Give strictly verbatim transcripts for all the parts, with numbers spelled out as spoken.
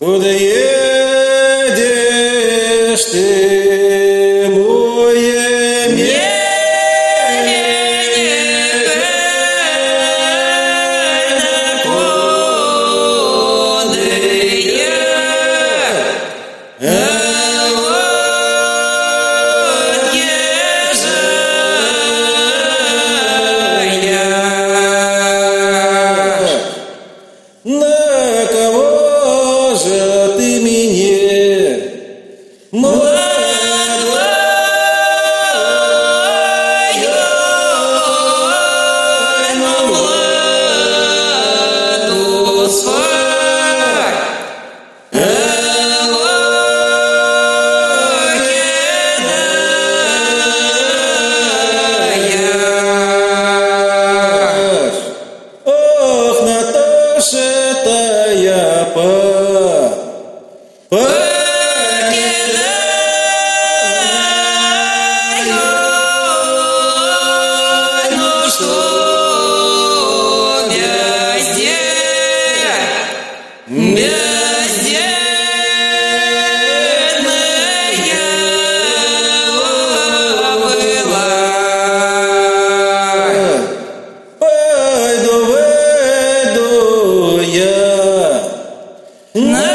Куда едешь ты, мое меленько? На кого же ты меня, молодую, молоду свать? Ох, Наташа-то я по покидаю, ну что бездетная, бездетная была. Пойду, выйду я на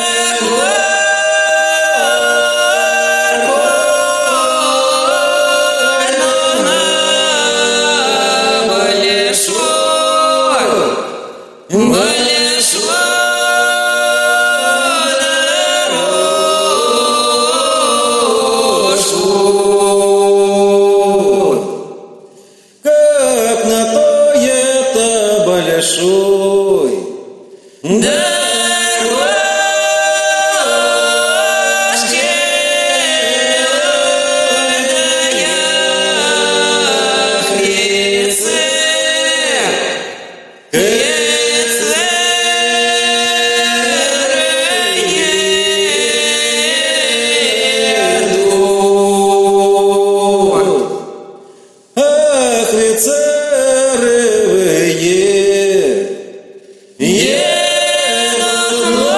как на той это большой дорожке, да я хрице, ах, офицеровые едут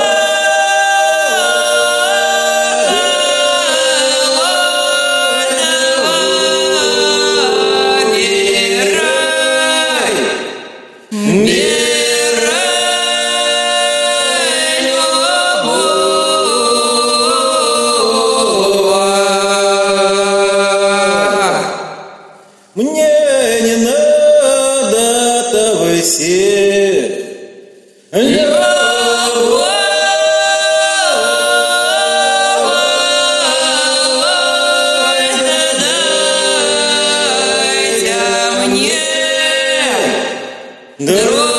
мирай, мирай, любовь. Мне не надо того все любовь, дайте мне друг.